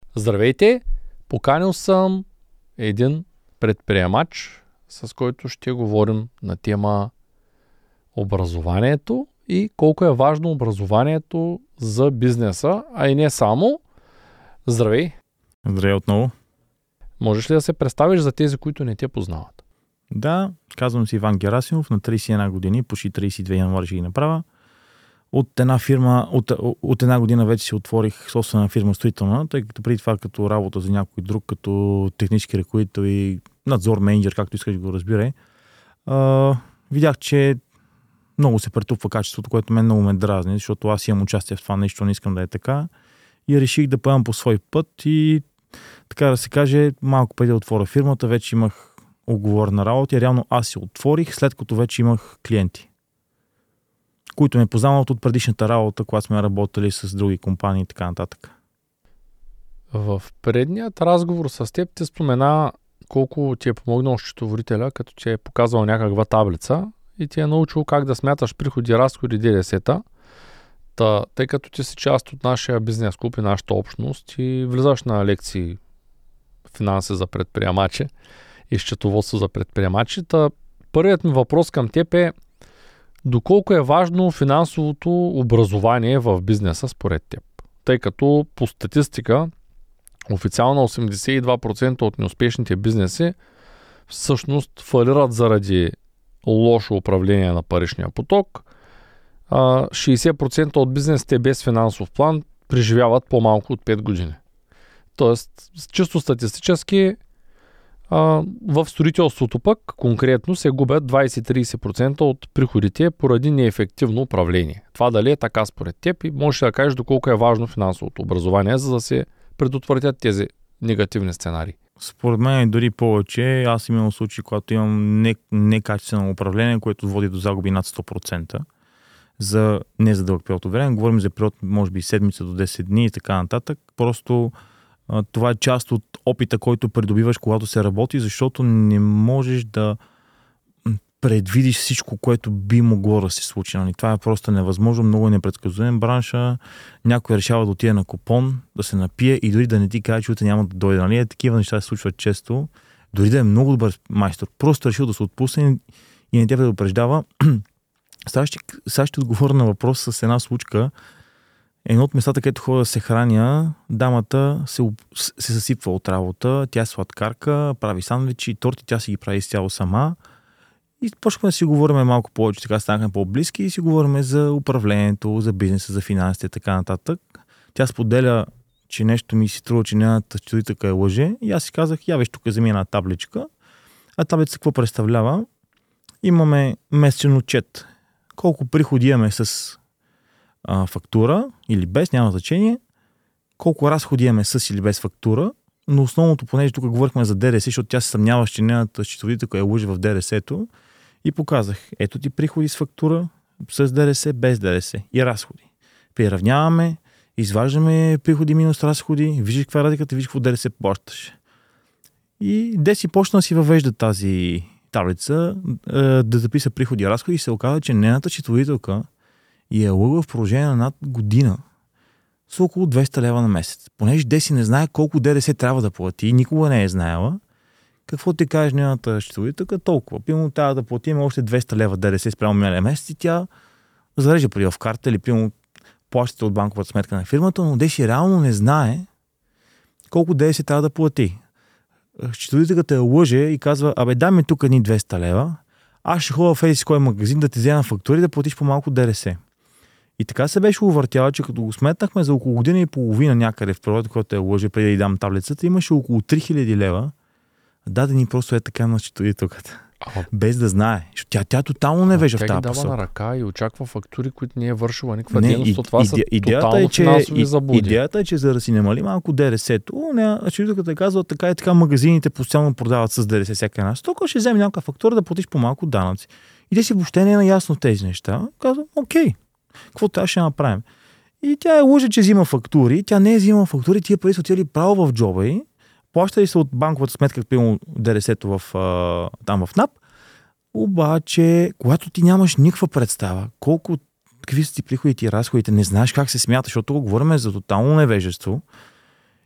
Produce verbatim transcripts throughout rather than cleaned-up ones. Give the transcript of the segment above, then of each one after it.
Здравейте! Поканил съм един предприемач, с който ще говорим на тема образованието и колко е важно образованието за бизнеса, а и не само. Здравей! Здравей отново. Можеш ли да се представиш за тези, които не те познават? Да, казвам се Иван Герасимов, на трийсет и една години, почти трийсет и две януари ще ги направя. От една фирма, от, от една година вече си отворих собствена фирма строителна, тъй като преди това като работа за някой друг, като технически ръководител и надзор менеджер, както искаш да го разбирай. А, видях, че много се претупва качеството, което мен много ме дразни, защото аз имам участие в това нещо, не искам да е така. И реших да поемам по свой път и така да се каже, малко преди да отворя фирмата, вече имах уговорна работа и реално аз се отворих, след като вече имах клиенти, които ме познават от предишната работа, когато сме работили с други компании и така нататък. В предният разговор с теб те спомена колко ти е помогнал счетоводителя, като ти е показал някаква таблица и ти е научил как да смяташ приходи, разходи, ДДС-та. Та, тъй като ти си част от нашия бизнес клуб и нашата общност и влизаш на лекции финанси за предприемачи и счетоводство за предприемачи, та първият ми въпрос към теб е: доколко е важно финансовото образование в бизнеса според теб? Тъй като по статистика официално осемдесет и два процента от неуспешните бизнеси всъщност фалират заради лошо управление на паричния поток. шейсет процента от бизнесите без финансов план преживяват по-малко от пет години. Тоест, чисто статистически в строителството пък конкретно се губят двайсет до трийсет процента от приходите поради неефективно управление. Това дали е така според теб и можеш да кажеш доколко е важно финансовото образование, за да се предотвратят тези негативни сценарии? Според мен е дори повече. Аз имам случаи, когато имам некачествено управление, което води до загуби над сто процента. За, не за дълъг период от време. Говорим за период, може би седмица до десет дни и така нататък. Просто а, това е част от опита, който придобиваш, когато се работи, защото не можеш да предвидиш всичко, което би могло да се случи. Нали? Това е просто невъзможно, много е непредсказуем бранша. Някой решава да отиде на купон, да се напие и дори да не ти каже, че утре няма да дойде. Нали? Такива неща се случват често. Дори да е много добър майстор, просто решил да се отпусне и не те предупреждава. Сега ще, сега ще отговоря на въпрос с една случка. Едно от местата, където ходя да се храня, дамата се, се съсипва от работа, тя е сладкарка, прави сандвичи, торти, тя си ги прави изцяло сама. И почнахме да си говорим малко повече, така станахме по-близки и си говорим за управлението, за бизнеса, за финансите и така нататък. Тя споделя, че нещо ми си струва, че нейната счетоводителка е лъже и аз си казах: я виж, тук е за мен една табличка. А таблица какво представлява? Имаме месечен отчет. Колко приходи имаме с а, фактура или без, няма значение. Колко разходи имаме с или без фактура. Но основното, понеже тук говорихме за ДДС, защото тя се съмнява, че нейната счетоводителка е лъже в ДДС-то, и показах: ето ти приходи с фактура, с ДДС, без ДДС и разходи. Приравняваме, изваждаме приходи минус разходи, виждаш каква е разликата, виждаш какво ДДС плащаш. И Деси почна да си въвежда тази таблица, да записа приходи и разходи, и се оказа, че нейната счетоводителка и е лъгва в продължение на над година с около двеста лева на месец. Понеже Деси не знае колко ДДС трябва да плати, никога не е знаела, какво ти кажеш нейната счетоводителка, толкова. Примерно трябва да платим още двеста лева ДДС спрямо миналия месец и тя зарежда преди в карта или примерно плащате от банковата сметка на фирмата, но Деси реално не знае колко ДДС трябва да плати. Счетоводителката е лъже и казва: абе, дай ми тук едни двеста лева, аз ще ходя в еди си кой магазин да ти взема фактури и да платиш по-малко ДДС. И така се беше увъртяла, че като го сметнахме за около година и половина някъде в природата, когато е лъже, преди да й дам таблицата, имаше около три хиляди лева дадени просто е така на счетоводителката. А, без да знае. Тя, тя тотално не вежа в тази посока. Тя ги дава на ръка и очаква фактури, които не е вършила никаква не, дейност. И, това иде, са идеята тотално е, че, финансови и, заблуди. Идеята е, че за да си намали малко ДДС-то, счетоводителката е казала: така и така магазините постоянно продават с ДДС всяка една стока, ще вземе някаква фактура да платиш по-малко данъци. И те си въобще не е наясно тези неща. Казва: окей, какво трябва ще направим? И тя е лъже, че взима фактури. Тя не е взима фактури, тия пари са отидели право в джоба й. Плащали се от банковата сметка, примерно ДДС-то в, а, там в НАП. Обаче, когато ти нямаш никаква представа колко, какви са ти приходите и разходите, не знаеш как се смята, защото тук говорим за тотално невежество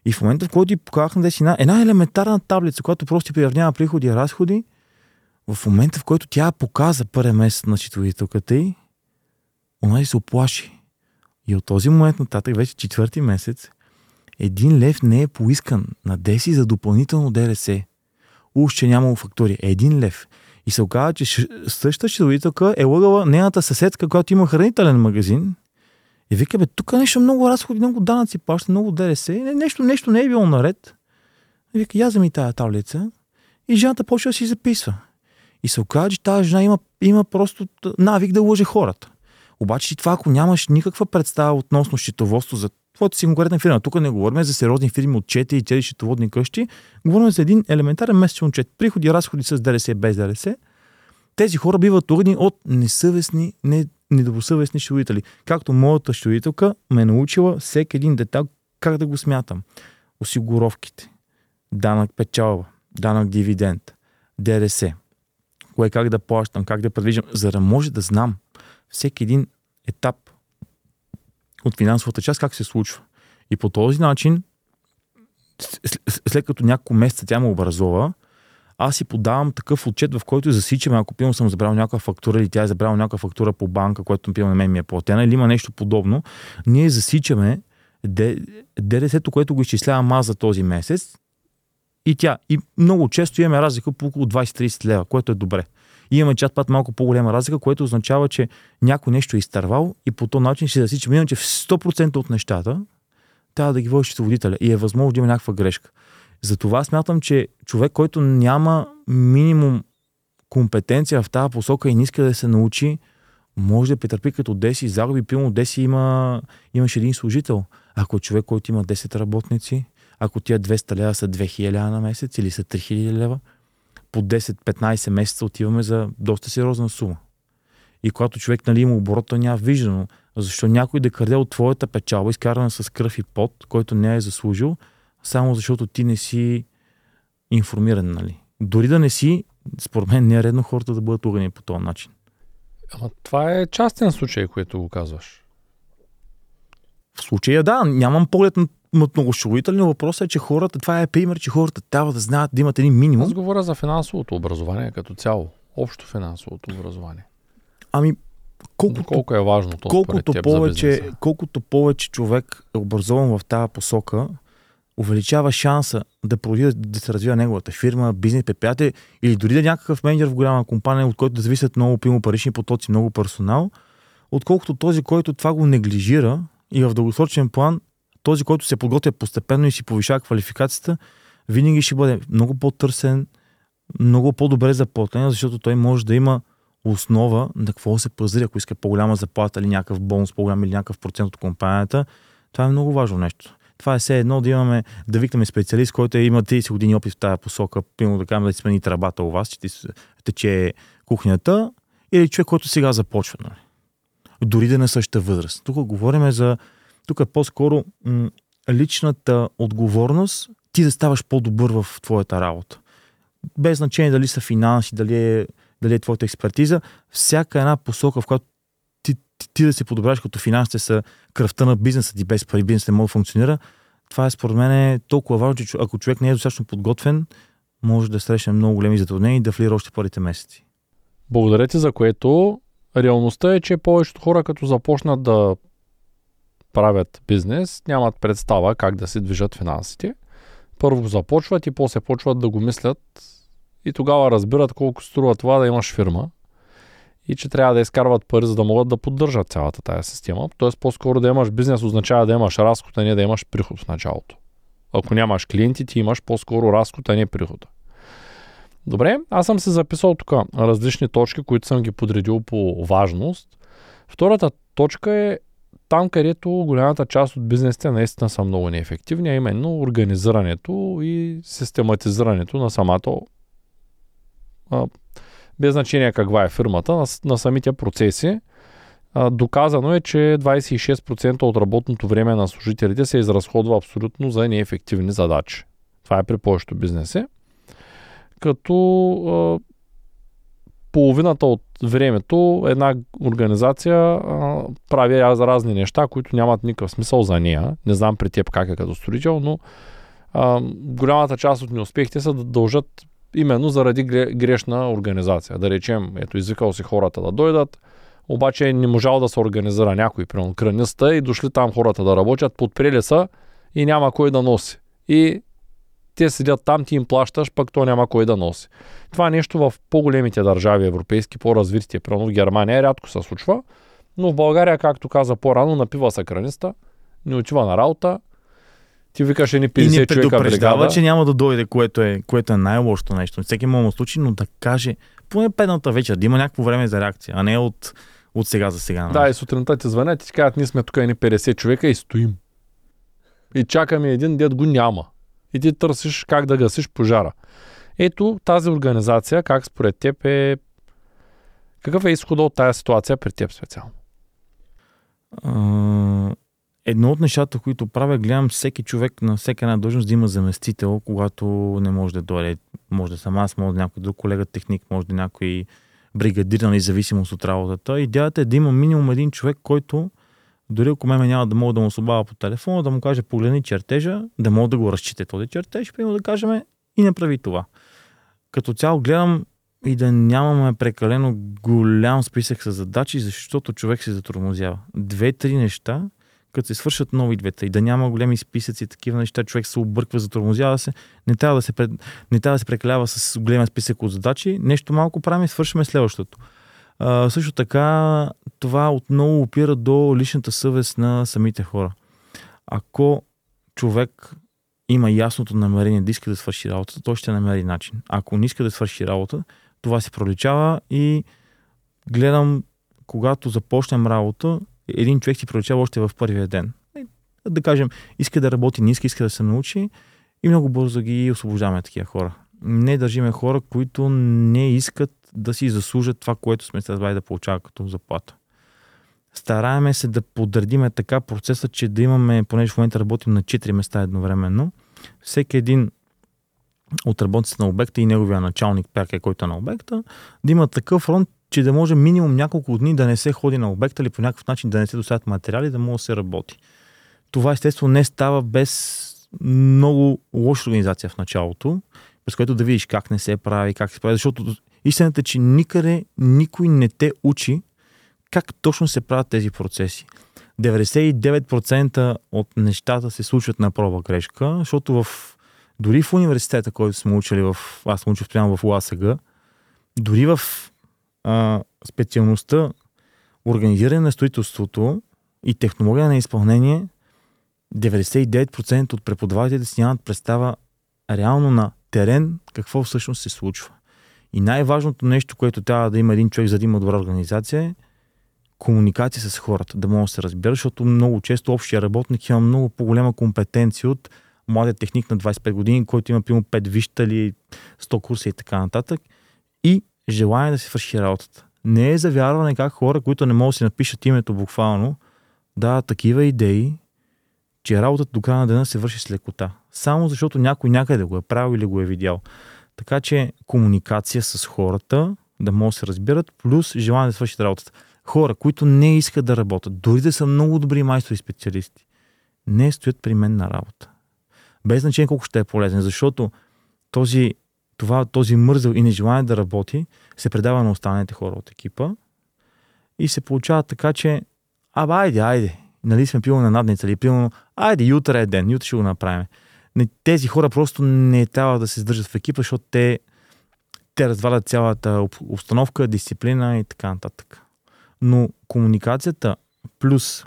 И в момента, в който ти показах на една, една елементарна таблица, която просто ти приравнява приходи и разходи, в момента, в който тя показа първия месец на счетоводителката й, она се оплаши. И от този момент нататък, вече четвърти месец, един лев не е поискан на Деси за допълнително ДДС. Уж, че нямало фактури. Един лев. И се оказа, че същата счетоводителка е лъгала нейната съседка, която има хранителен магазин. И вика, бе, тук нещо много разходи, много данъци плаща, много ДДС. Нещо, нещо не е било наред. И вика, я вземи тая таблица. И жената почва да си записва. И се оказа, че тази жена има, има просто навик да лъже хората. Обаче ти това, ако нямаш никаква представа относно счетоводство за твоята си конкретна фирма, тук не говорим за сериозни фирми от четири и цели счетоводни къщи, говорим за един елементарен месечен отчет. Приходи, разходи с ДДС, без ДДС. Тези хора биват уредни от несъвестни, не, недобросъвестни счетоводители. Както моята счетоводителка ме е научила всеки един детал как да го смятам. Осигуровките, данък печалба, данък дивиденд, ДДС, кое как да плащам, как да предвиждам, за да може да знам всеки един етап от финансовата част как се случва. И по този начин, след като няколко месеца тя ме образова, аз си подавам такъв отчет, в който засичаме, ако пилно съм забрал някаква фактура или тя е забрала някаква фактура по банка, която пилно на мен ми е платена, или има нещо подобно, ние засичаме ДДС-то, което го изчислявам аз за този месец и тя. И много често имаме разлика по около двайсет до трийсет лева, което е добре. И имаме чат път малко по-голема разлика, което означава, че някой нещо е изтървал и по този начин ще засичаме, иначе в сто процента от нещата трябва да ги води счетоводителя и е възможно да има някаква грешка. Затова смятам, че човек, който няма минимум компетенция в тази посока и не иска да се научи, може да претърпи като Деси загуби. Пилно Деси има, имаш един служител. Ако човек, който има десет работници, ако тия двеста лева са две хиляди лева на месец или са три хиляди лева, по десет-петнайсет месеца отиваме за доста сериозна сума. И когато човек, нали, има оборот, то няма виждано. Защо някой да краде от твоята печалба, изкарана с кръв и пот, който не е заслужил, само защото ти не си информиран, нали. Дори да не си, според мен не е редно хората да бъдат угани по този начин. Ама това е частен случай, което го казваш. В случая да, нямам поглед на много счетоводители, но въпросът е, че хората, това е пример, че хората трябва да знаят да имат един минимум. Аз говоря за финансовото образование като цяло. Общо финансовото образование. Ами, колкото, колко е важно то колкото теб повече, колкото повече човек е образован в тази посока, увеличава шанса да продължи да се развива неговата фирма, бизнес, предприятие или дори да е някакъв менеджер в голяма компания, от който да зависят много пилно парични потоци, много персонал, отколкото този, който това го неглижира и в дългосрочен план, този, който се подготвя постепенно и си повишава квалификацията, винаги ще бъде много по-търсен, много по-добре заплатен, защото той може да има основа на какво се пазари, ако иска по-голяма заплата или някакъв бонус, по-голям или някакъв процент от компанията. Това е много важно нещо. Това е все едно да имаме, да викнем специалист, който има трийсет години опит в тази посока, примерно да кажем да си смени тръбата у вас, че ти тече кухнята, или човек, който сега започва. Нали? Дори да не същата възраст. Тук говорим за, тук е по-скоро м- личната отговорност ти да ставаш по-добър в твоята работа. Без значение дали са финанси, дали е, дали е твоята експертиза, всяка една посока, в която ти, ти, ти да се подобряваш, като финансите са кръвта на бизнеса ти, без пари бизнес не може да функционира, това е според мен толкова важно, че ако човек не е достатъчно подготвен, може да срещне много големи затруднения и да флира още първите месеци. Благодаря ти, за което реалността е, че повечето хора, като започнат да правят бизнес, нямат представа как да се движат финансите. Първо започват и после почват да го мислят и тогава разбират колко струва това да имаш фирма и че трябва да изкарват пари, за да могат да поддържат цялата тая система. Тоест по-скоро да имаш бизнес означава да имаш разход, а не да имаш приход в началото. Ако нямаш клиенти, ти имаш по-скоро разход, а не прихода. Добре, аз съм се записал тук различни точки, които съм ги подредил по важност. Втората точка е там, където голямата част от бизнесите наистина са много неефективни, а именно организирането и систематизирането на самата, а, без значение каква е фирмата, на, на самите процеси. А, доказано е, че двайсет и шест процента от работното време на служителите се изразходва абсолютно за неефективни задачи. Това е при повечето бизнеси. Като а, половината от времето една организация а, прави разни неща, които нямат никакъв смисъл за нея. Не знам при теб как е като строител, но а, голямата част от неуспехите са да дължат именно заради грешна организация. Да речем, ето извикал си хората да дойдат, обаче не можал да се организира някой, примерно краниста, и дошли там хората да работят, подпрели са и няма кой да носи. И те седят там, ти им плащаш, пък то няма кой да носи. Това нещо в по-големите държави европейски, по-развитите, примерно в Германия, рядко се случва, но в България, както каза по-рано, напива се краниста, не отива на работа, ти викаш едни петдесет човека бригада. И не предупреждава, че няма да дойде, което е, което е най-лошото нещо. Всеки може да случи, но да каже поне петната вечер, да има някакво време за реакция, а не от, от сега за сега. Да, и сутринта ти звънят и ти казват, ние сме тук едни петдесет човека и стоим. И чакаме един, дед го няма. И ти търсиш как да гасиш пожара. Ето тази организация, как според теб е... Какъв е изходът от тази ситуация при теб специално? Uh, едно от нещата, които правя, гледам всеки човек на всяка една длъжност да има заместител, когато не може да дойде. Може да съм аз, може да някой друг колега техник, може да някой бригадир, независимост от работата. Идеята е да има минимум един човек, който дори ако ме няма да мога да му слабава по телефона, да му каже погледни чертежа, да мога да го разчете този чертеж, примерно да кажем и не прави това. Като цяло гледам и да нямаме прекалено голям списък с задачи, защото човек се затормозява. Две-три неща, като се свършат нови две-три, да няма големи списъци, такива неща, човек се обърква, затормозява се, не трябва да се, пред... не трябва да се прекалява с голям списък от задачи, нещо малко правим и свършваме следващото. Uh, също така, това отново опира до личната съвест на самите хора. Ако човек има ясното намерение да иска да свърши работата, той ще намери начин. Ако не иска да свърши работа, това се проличава и гледам, когато започнем работа, един човек си проличава още в първия ден. Да кажем, иска да работи, не иска, иска да се научи и много бързо ги освобождаваме такива хора. Не държиме хора, които не искат да си заслужат това, което сме се разбрали да получават като заплата. Стараеме се да подредиме така процеса, че да имаме, понеже в момента работим на четири места едновременно, всеки един от работниците на обекта и неговия началник, пяка, който е на обекта, да има такъв фронт, че да може минимум няколко дни да не се ходи на обекта или по някакъв начин да не се доставят материали, да може да се работи. Това естествено не става без много лоша организация в началото, през което да видиш как не се прави, как се прави, защото истината е, че никъде никой не те учи как точно се правят тези процеси. деветдесет и девет процента от нещата се случват на проба грешка, защото в, дори в университета, който сме учили, в, аз съм учил прямо в УАСГ, дори в а, специалността организиране на строителството и технология на изпълнение, деветдесет и девет процента от преподавателите си нямат представа реално на терен какво всъщност се случва. И най-важното нещо, което трябва да има един човек, за да има добра организация, е комуникация с хората, да може да се разбира, защото много често общия работник има много по-голяма компетенция от младият техник на двадесет и пет години, който има примерно пет вижта или сто курса и така нататък, и желание да се свърши работата. Не е завярване как хора, които не могат да си напишат името буквално, да такива идеи, че работата до края на дена се върши с лекота. Само защото някой някъде го е правил или го е видял. Така че комуникация с хората, да могат да се разбират, плюс желание да свършат работата. Хора, които не искат да работят, дори да са много добри майстори и специалисти, не стоят при мен на работа. Без значение колко ще е полезен, защото този, това, този мързел и нежелание да работи се предава на останалите хора от екипа и се получава така, че аба, айде, айде, нали сме пилно на надница или пилно, айде, утре е ден, утре ще го направим. Тези хора просто не трябва да се сдържат в екипа, защото те, те развалят цялата обстановка, дисциплина и така нататък. Но комуникацията плюс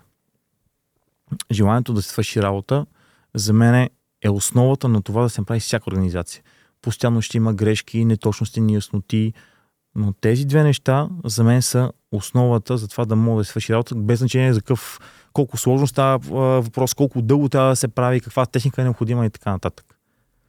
желанието да се свърши работа, за мен е основата на това да се направи всяка организация. Постоянно ще има грешки, неточности, неясноти, но тези две неща за мен са основата за това да мога да се свърши работа, без значение за какъв, колко сложно става въпрос, колко дълго трябва да се прави, каква техника е необходима и така нататък.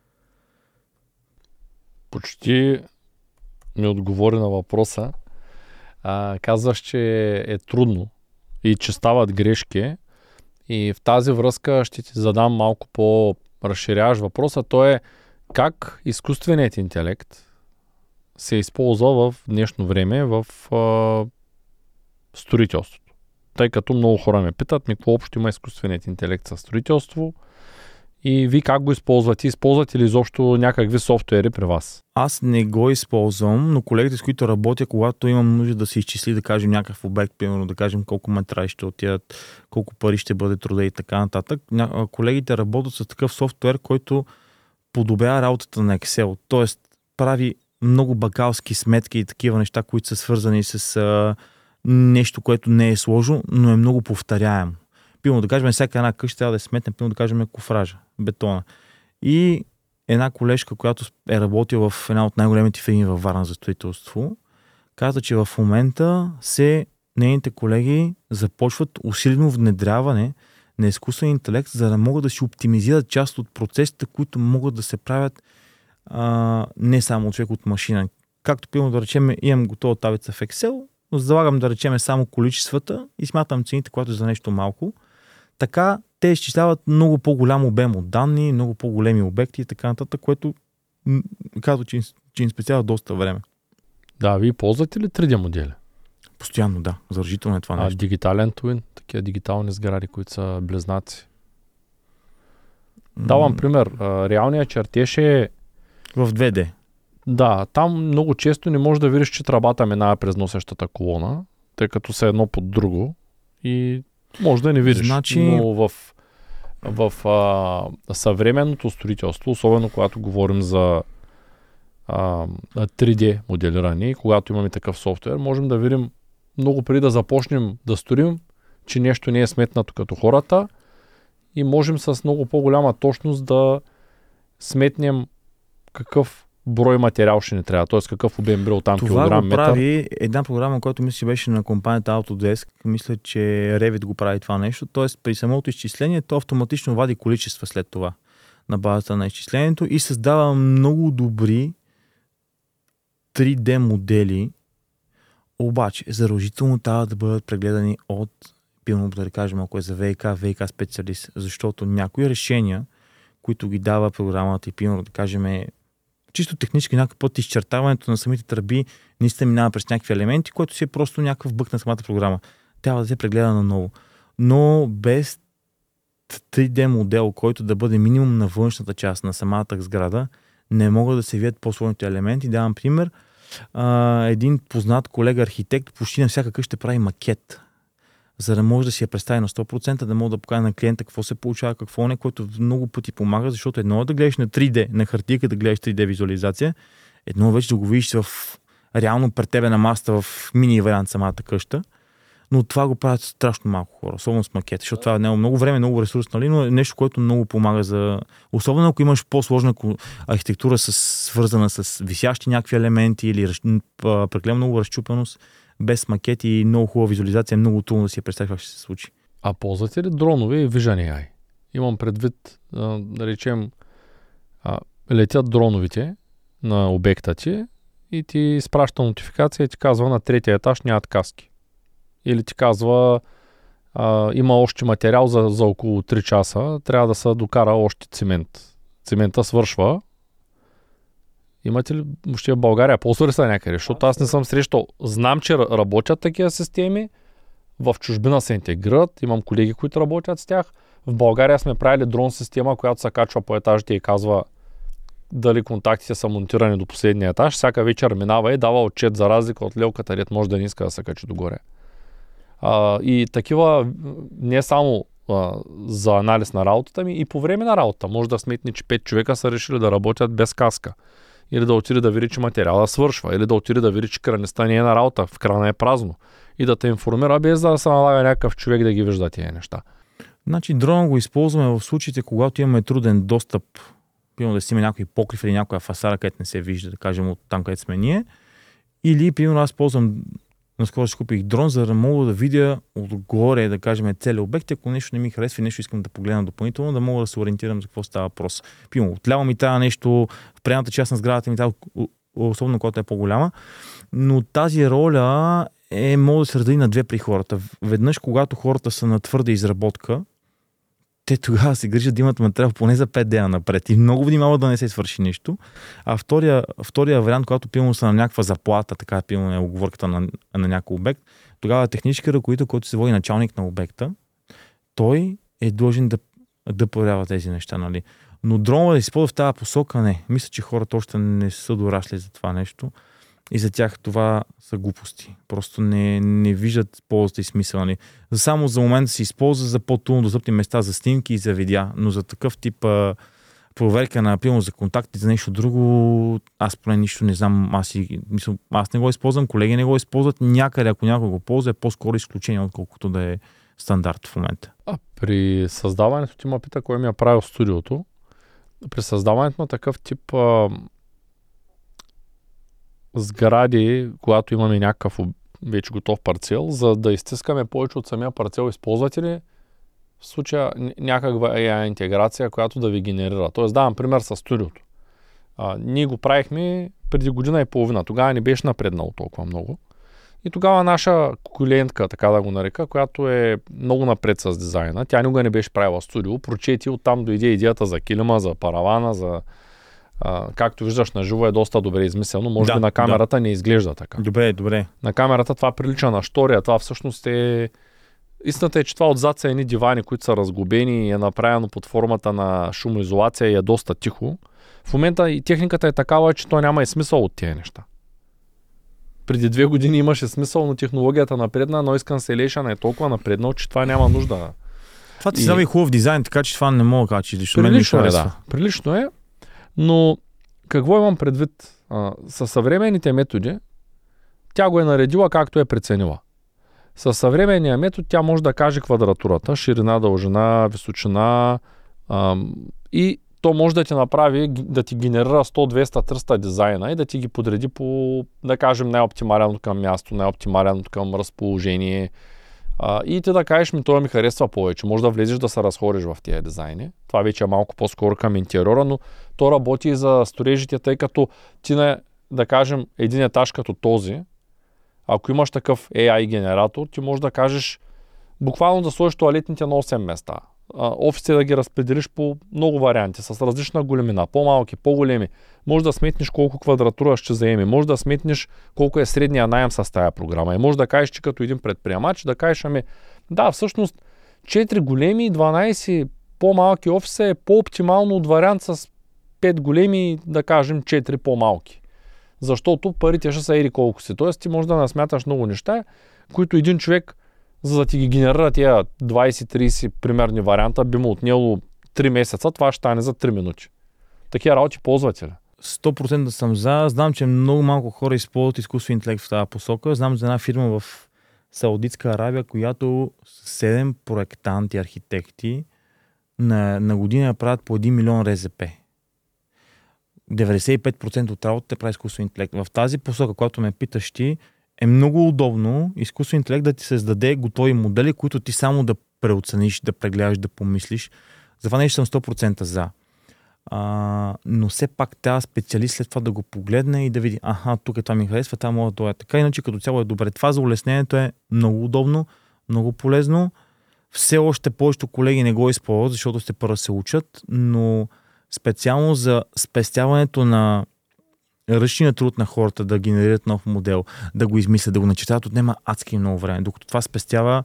Почти ми отговори на въпроса. А, казваш, че е трудно и че стават грешки, и в тази връзка ще ти задам малко по-разширяваш въпроса. То е как изкуственият интелект се използва в днешно време в а, строителството. Тъй като много хора ме питат, ми какво общо има изкуственият интелект със строителство И ви как го използвате? Използвате ли изобщо някакви софтуери при вас? Аз не го използвам, но колегите, с които работя, когато имам нужда да се изчисли, да кажем някакъв обект, примерно да кажем колко метра ще отидат, колко пари ще бъде труда и така нататък, колегите работят с такъв софтуер, който подобява работата на Excel. Тоест прави много бакалски сметки и такива неща, които са свързани с а, нещо, което не е сложно, но е много повторяемо. Пилно да кажем, всяка една къща трябва да е сметне, пилно да кажем кофража, бетона. И една колежка, която е работила в една от най-големите фирми във Варна за строителство, каза, че в момента се нейните колеги започват усилено внедряване на изкуствен интелект, за да могат да си оптимизират част от процесите, които могат да се правят а, не само от човек, от машина. Както пилно да речем, имам готова таблица в Excel, но залагам да речем само количествата и смятам цените, когато е за нещо малко. Така те изчисляват много по-голям обем от данни, много по-големи обекти и така нататък, което казва, че, че им спестява доста време. Да, вие ползвате ли три Д модели? Постоянно, да. Задължително е това нещо. А дигитален твин, такива дигитални сгради, които са близнаци. Давам пример. Реалният чертеж е в две Д. Да, там много често не можеш да видиш, че тръбата минава през носещата колона, тъй като са едно под друго и може да не видиш. Значи... Но в, в а, съвременното строителство, особено когато говорим за а, три Д моделиране и когато имаме такъв софтуер, можем да видим много преди да започнем да строим, че нещо не е сметнато като хората и можем с много по-голяма точност да сметнем какъв брой материал ще ни трябва, т.е. какъв обем бил там това килограм, го метър. прави една програма, която мисля, че беше на компанията Autodesk. Мисля, че Revit го прави това нещо. Т.е. при самото изчисление то автоматично вади количества след това на базата на изчислението и създава много добри три Д модели, обаче задължително трябва да бъдат прегледани от, пилно да кажем, ако е за ВИК, ВИК специалист, защото някои решения, които ги дава програмата и пилно да кажем чисто технически някакъв път изчертаването на самите тръби наистина минава през някакви елементи, което си е просто някакъв бък на самата програма. Трябва да се прегледа наново. Но без три Д модел, който да бъде минимум на външната част на самата сграда, не могат да се видят по-сложните елементи. Давам пример. А, един познат колега архитект почти на всяка къща прави макет, за да може да си я представи на сто процента, да може да покаже на клиента какво се получава, какво не, което много пъти помага, защото едно е да гледаш на три Д, на хартийка да гледаш три Д визуализация, едно вече да го видиш в реално пред тебе на масата в мини вариант самата къща, но това го правят страшно малко хора, особено с макет, защото това е много време, много ресурс, нали, но е нещо, което много помага за... Особено ако имаш по-сложна архитектура, с... свързана с висящи някакви елементи или прекалено много разчупеност, без макети и много хубава визуализация, е много трудно да си я представиш как ще се случи. А ползвате ли дронове и Vision ей ай? Имам предвид, да речем, летят дроновите на обекта ти и ти изпраща нотификация и ти казва на третия етаж нямат каски. Или ти казва а, има още материал за, за около три часа, трябва да се докара още цимент. Цимента свършва. Имате ли въобще в България? Ползва ли са някъде? Защото аз не съм срещал. Знам, че работят такива системи. В чужбина се интегрират. Имам колеги, които работят с тях. В България сме правили дрон система, която се качва по етажите и казва дали контактите са монтирани до последния етаж. Всяка вечер минава и дава отчет за разлика от лелката, дет може да не иска да се качи догоре. А, и такива не само а, за анализ на работата ми, и по време на работа. Може да сметне, че пет човека са решили да работят без каска. Или да отиде да види, че материала свършва. Или да отиде да види, че краниста не е на работа. В крана е празно. И да те информира, без да се налага някакъв човек да ги вижда тия неща. Значи дрона го използваме в случаите, когато имаме труден достъп. Примерно да си има някой покрив или някоя фасада, където не се вижда, да кажем от там, където сме ние. Или, примерно, аз ползвам, наскоро си купих дрон, за да мога да видя отгоре, да кажем, целият обект. Ако нещо не ми харесва и нещо искам да погледна допълнително, да мога да се ориентирам за какво става въпрос. Примерно, отляво ми трябва нещо, в предната част на сградата ми трябва, особено когато е по-голяма. Но тази роля е, може да се раздели на две при хората. Веднъж, когато хората са на твърда изработка, те тогава се грижат да имат материал поне за пет дена напред и много внимават да не се свърши нищо. А втория, втория вариант, когато пилно са на някаква заплата, така пилно е оговорката на, на някой обект, тогава технически ръководител, който се води началник на обекта, той е длъжен да да проверява тези неща, нали. Но дронът да използва в тази посока, не. Мисля, че хората още не са дорасли за това нещо. И за тях това са глупости. Просто не, не виждат ползата и смисъл. Нали. Само за момента се използва за по-трудно достъпни места за снимки и за видеа, но за такъв тип а, проверка на, например, за контакти, за нещо друго, аз поне нищо не знам. Аз, и, мисъл, аз не го използвам, колеги не го използват. Някъде, ако някой го ползва, е по-скоро изключение, отколкото да е стандарт в момента. А при създаването ти ме пита кой ми е правил студиото. При създаването на такъв тип а, сгради, когато имаме някакъв вече готов парцел, за да изтискаме повече от самия парцел, използвате ли в случая някаква ей ай интеграция, която да ви генерира? Тоест, давам пример с студиото. А, ние го правихме преди година и половина. Тогава не беше напреднало толкова много. И тогава наша клиентка, така да го нарека, която е много напред с дизайна, тя никога не беше правила студио, прочети, оттам дойде идеята за килима, за паравана, за а, както виждаш на живо е доста добре измислено. Може да, би на камерата да. не изглежда така. Добре, добре. На камерата това прилича на штория, това всъщност е... Истината е, че това отзад са едни дивани, които са разглобени и е направено под формата на шумоизолация и е доста тихо. В момента и техниката е такава, че то няма и смисъл от тези неща. Преди две години имаше смисъл, но технологията напредна, но Noise Cancellation е толкова напреднал, че това няма нужда. Това ти става и хубав дизайн, така че това не мога да кажа, че лично мен Прилично не е, да. Прилично е, но какво имам предвид? А, със съвременните методи, тя го е наредила както е преценила. Със съвременния метод тя може да каже квадратурата, ширина, дължина, височина ам, и то може да ти направи, да ти генерира сто, двеста, триста дизайна и да ти ги подреди по, да кажем, най-оптимален към място, най-оптимален към разположение. А, и ти да кажеш, ми това ми харесва повече. Може да влезеш да се разходиш в тези дизайни. Това вече е малко по-скоро към интериора, но то работи и за сторежите, тъй като ти, на, да кажем, един етаж като този, ако имаш такъв ей ай генератор, ти можеш да кажеш буквално да сложиш тоалетните на осем места. Офисите да ги разпределиш по много варианти, с различна големина, по-малки, по-големи. Може да сметнеш колко квадратура ще заеме, може да сметнеш колко е средния наем с тая програма. И може да кажеш, че като един предприемач, да кажеш, ами да, всъщност четири големи и дванайсет по-малки офиса е по-оптимално от вариант с пет големи, да кажем четири по-малки. Защото парите ще са ери колко си. Тоест ти можеш да насмяташ много неща, които един човек, за да ти ги генерира тия двайсет-трийсет примерни варианта, би му отнело три месеца, това ще стане за три минути. Такива работи ползвате ли? сто процента съм за. Знам, че много малко хора използват изкуствен интелект в тази посока. Знам за една фирма в Саудитска Арабия, която седем проектанти, архитекти на, на година правят по един милион Р З П. деветдесет и пет процента от работата прави изкуствен интелект. В тази посока, която ме питаш ти, е много удобно изкуствен интелект да ти създаде готови модели, които ти само да преоцениш, да прегледаш, да помислиш. За това нещо съм сто процента за. А, но все пак трябва специалист след това да го погледне и да види, аха, тук е това ми харесва, това мога да е така, иначе като цяло е добре. Това за улеснението е много удобно, много полезно. Все още повечето колеги не го използват, защото сте първо се учат, но специално за спестяването на ръчния труд на хората да генерират нов модел, да го измислят, да го начитават, отнема адски много време. Докато това спестява,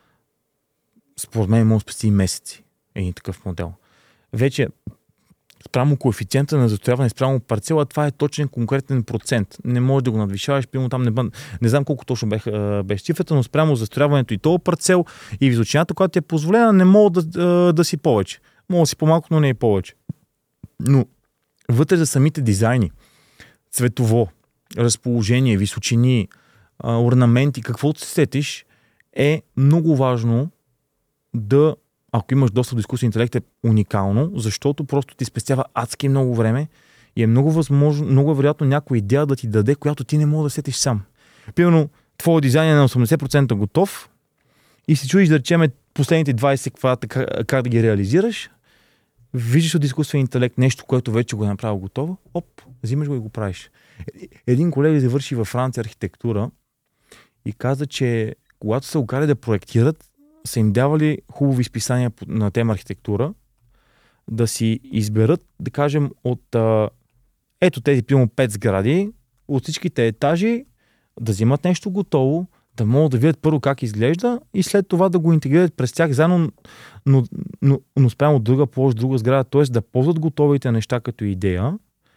според мен може да спести месеци един такъв модел. Вече спрямо коефициента на застрояване, спрямо парцела, това е точен конкретен процент. Не можеш да го надвишаваш, примерно там не, бън... не знам колко точно беше, беше цифрата, но спрямо застрояването и този парцел и височината, която ти е позволена, не мога да, да, да си повече. Мога да си по-малко, но не и повече. Но вътре за самите дизайни, цветово, разположение, височини, орнаменти, каквото се сетиш, е много важно да, ако имаш достъп до изкуствен интелект, е уникално, защото просто ти спестява адски много време и е много възможно, много е вероятно някоя идея да ти даде, която ти не можеш да сетиш сам. Примерно, твой дизайн е на осемдесет процента готов и си чудиш да речем последните двайсет квадрата как, как да ги реализираш, виждаш от изкуствен интелект нещо, което вече го е направил готово, оп, взимаш го и го правиш. Един колега завърши във Франция архитектура и каза, че когато се окарали да проектират, са им давали хубави изписания на тема архитектура, да си изберат, да кажем, от а, ето тези, примерно, пет сгради, от всичките етажи, да взимат нещо готово, да могат да видят първо как изглежда и след това да го интегрират през тях заедно, но, но, но спрямо от друга площ, друга сграда, т.е. да ползват готовите неща като идея,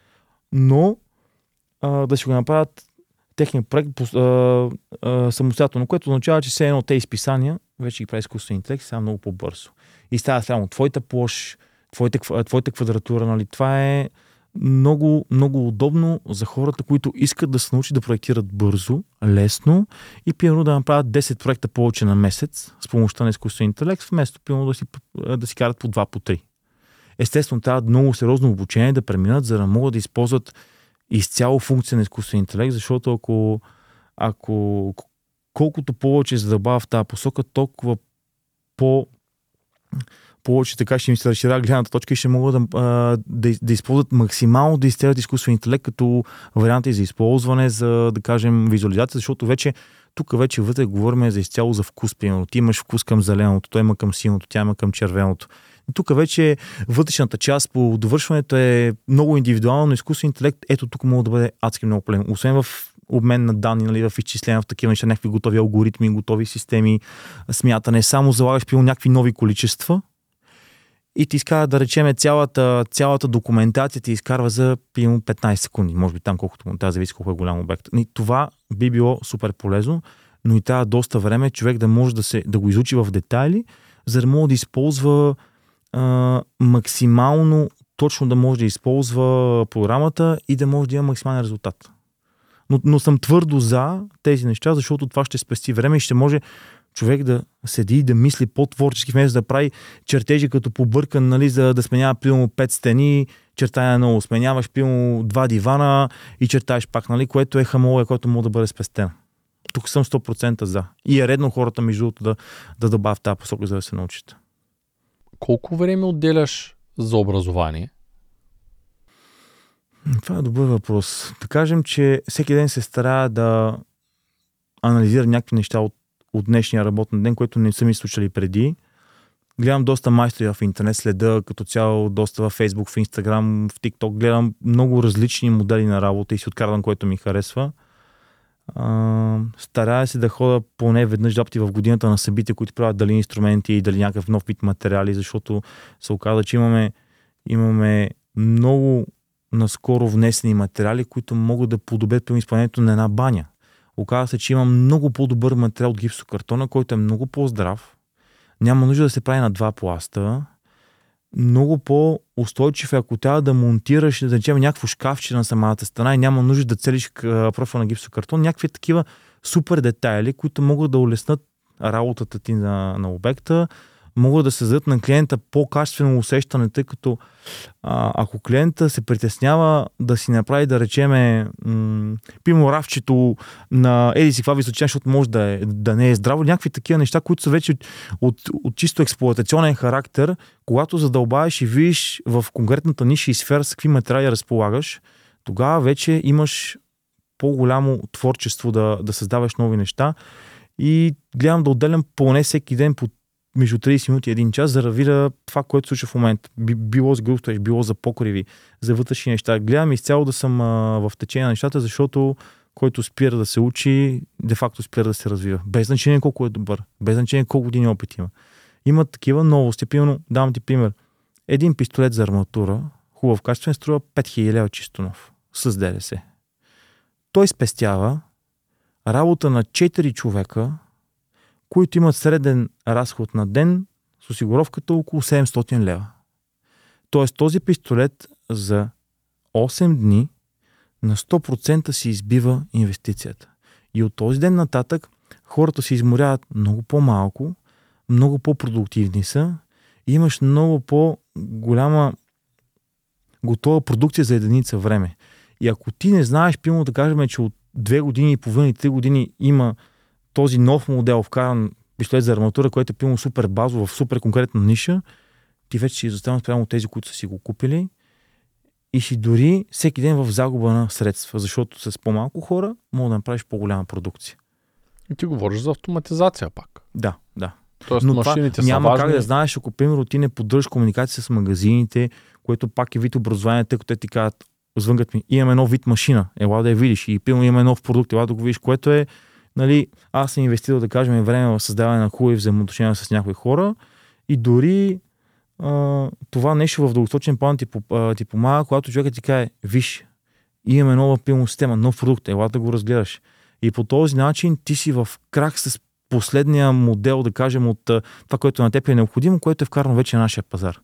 но а, да си го направят техния проект а, а, самостоятелно, което означава, че все едно те изписания вече ги прави изкуствен интелект, сега много по-бързо. И става само твоята площ, твоята, твоята квадратура, нали? Това е много, много удобно за хората, които искат да се научат да проектират бързо, лесно и примерно да направят десет проекта повече на месец с помощта на изкуствен интелект, вместо примерно да си, да си карат по два, по три. Естествено, трябва много сериозно обучение да преминат, за да могат да използват изцяло функция на изкуствен интелект, защото ако, ако колкото повече задълбава в тази посока, толкова по повече така ще им се разширя гледната точка и ще могат да, да, да използват максимално да изтеглят изкуствен интелект като варианти за използване, за да кажем визуализация, защото вече тук вече вътре говорим за изцяло за вкус. Примерно. Ти имаш вкус към зеленото, той има към синото, тя има към червеното. Тук вече вътрешната част по довършването е много индивидуално, но изкуствен интелект ето тук може да бъде адски много полезен. Освен в обмен на данни, нали, в изчисления, в такива неща, някакви готови алгоритми, готови системи, смятане, само залагаш при някакви нови количества и ти изкара да речеме цялата, цялата документация ти изкарва за примерно петнайсет секунди, може би там колкото му тази зависи колко е голям обект. И това би било супер полезно, но и трябва доста време човек да може да, се, да го изучи в детайли, за да може да използва а, максимално точно да може да използва програмата и да може да има максимален резултат. Но, но съм твърдо за тези неща, защото това ще спести време и ще може човек да седи и да мисли по-творчески, вместо да прави чертежи като побъркан, нали, за да сменява примерно пет стени, чертая ново, сменяваш примерно два дивана и чертаеш пак, нали, което е хамолия, което може да бъде спестено. Тук съм сто процента за. И е редно хората между другото да, да добавят тази посока, за да се научат. Колко време отделяш за образование? Това е добър въпрос. Да кажем, че всеки ден се старая да анализира някакви неща от, от днешния работен ден, което не са ми случали преди. Гледам доста майстори в интернет, следа като цяло доста във Facebook, в Instagram, в TikTok. Гледам много различни модели на работа и си откарвам, което ми харесва. Uh, старая се да хода поне веднъж два пъти в годината на събития, които правят дали инструменти и дали някакъв нов вид материали, защото се оказа, че имаме, имаме много наскоро внесени материали, които могат да подобрят при изпълнението на една баня. Оказва се, че има много по-добър материал от гипсокартона, който е много по-здрав. Няма нужда да се прави на два пласта. Много по-устойчив е, ако трябва да монтираш, да речем, някакво шкафче на самата стена и няма нужда да целиш профил на гипсокартон. Някакви такива супер детайли, които могат да улеснат работата ти на, на обекта, могат да създадат на клиента по-качествено усещане, тъй като а, ако клиента се притеснява да си направи, да речеме, м- пимо равчето на еди си каква височина, защото може да, е, да не е здраво, някакви такива неща, които са вече от, от чисто експлоатационен характер, когато задълбаваш и видиш в конкретната ниша и сфера с какви материали разполагаш, тогава вече имаш по-голямо творчество да, да създаваш нови неща и гледам да отделям поне всеки ден по между трийсет минути и един час, за да видя това, което случва в момента. Било за груб строеж, било за покриви, за вътрешни неща. Гледам изцяло да съм а, в течение на нещата, защото който спира да се учи, де-факто спира да се развива. Без значение колко е добър, без значение колко години опит има. Има такива новости. Примерно, давам ти пример. Един пистолет за арматура, хубав качествен, струва пет хиляди лева чисто нов, с ДДС. Той спестява работа на четири човека, които имат среден разход на ден с осигуровката около седемстотин лева. Тоест този пистолет за осем дни на сто процента си избива инвестицията. И от този ден нататък хората се изморяват много по-малко, много по-продуктивни са и имаш много по-голяма готова продукция за единица време. И ако ти не знаеш, пилно да кажем, че от две години и половина и три години има този нов модел вкаран пистолет за арматура, който е пилно супер базово, в супер конкретна ниша, ти вече си изоставям спрямо от тези, които са си го купили и си дори всеки ден в загуба на средства, защото с по-малко хора мога да направиш по-голяма продукция. И ти говориш за автоматизация пак. Да, да. Тоест, но машините това няма са важни. как да знаеш, ако примерно ти не поддържаш комуникация с магазините, което пак е вид образование, тъй като те ти казват, звънгат ми, имаме нов вид машина, ела да я видиш и примерно имаме нов продукт, ела да го видиш, което е Нали, аз съм инвестирал, да кажем, време в създаване на хубави взаимоотношения с някои хора и дори а, това нещо в дългосрочен план ти, ти помага, когато човекът ти каже, виж, имаме нова пилна система, нов продукт, ела да го разгледаш. И по този начин ти си в крак с последния модел, да кажем, от това, което на теб е необходимо, което е вкарано вече на нашия пазар.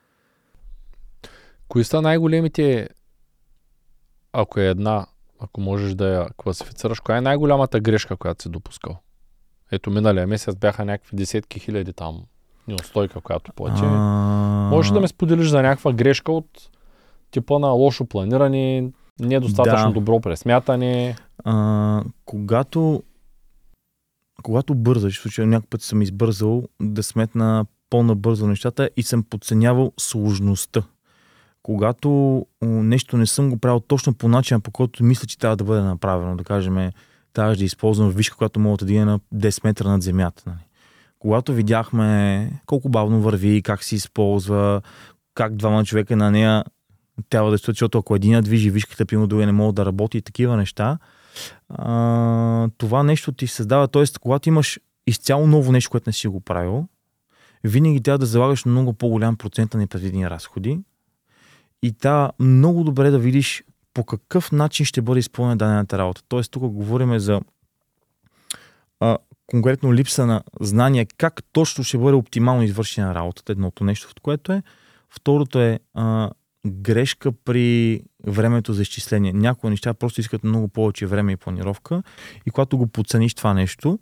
Кои са най-големите, ако е една, ако можеш да я класифицираш, коя е най-голямата грешка, която си допускал? Ето миналия месец бяха някакви десетки хиляди там неустойка, която плаче. А... Можеш да ме споделиш за някаква грешка от типа на лошо планиране, недостатъчно да. добро пресмятане? А, когато когато бързаш, в случая някой път съм избързал да сметна по-набързо нещата и съм подценявал сложността. Когато нещо не съм го правил точно по начина, по който мисля, че трябва да бъде направено, да кажем, трябва да използвам вишка, която мога да дига на десет метра над земята. Нали. Когато видяхме колко бавно върви, как се използва, как двама човека на нея трябва да стоят, защото ако един движи вишката, пилно другия не могат да работи и такива неща, а, това нещо ти създава, т.е. когато имаш изцяло ново нещо, което не си го правил, винаги трябва да залагаш много по-голям процент на непредвидени разходи и та много добре да видиш по какъв начин ще бъде изпълнена дадената работа. Т.е. тук говорим за а, конкретно липса на знания как точно ще бъде оптимално извършена работата, едното нещо, в което е. Второто е а, грешка при времето за изчисление. Някои неща просто искат много повече време и планировка и когато го подцениш това нещо,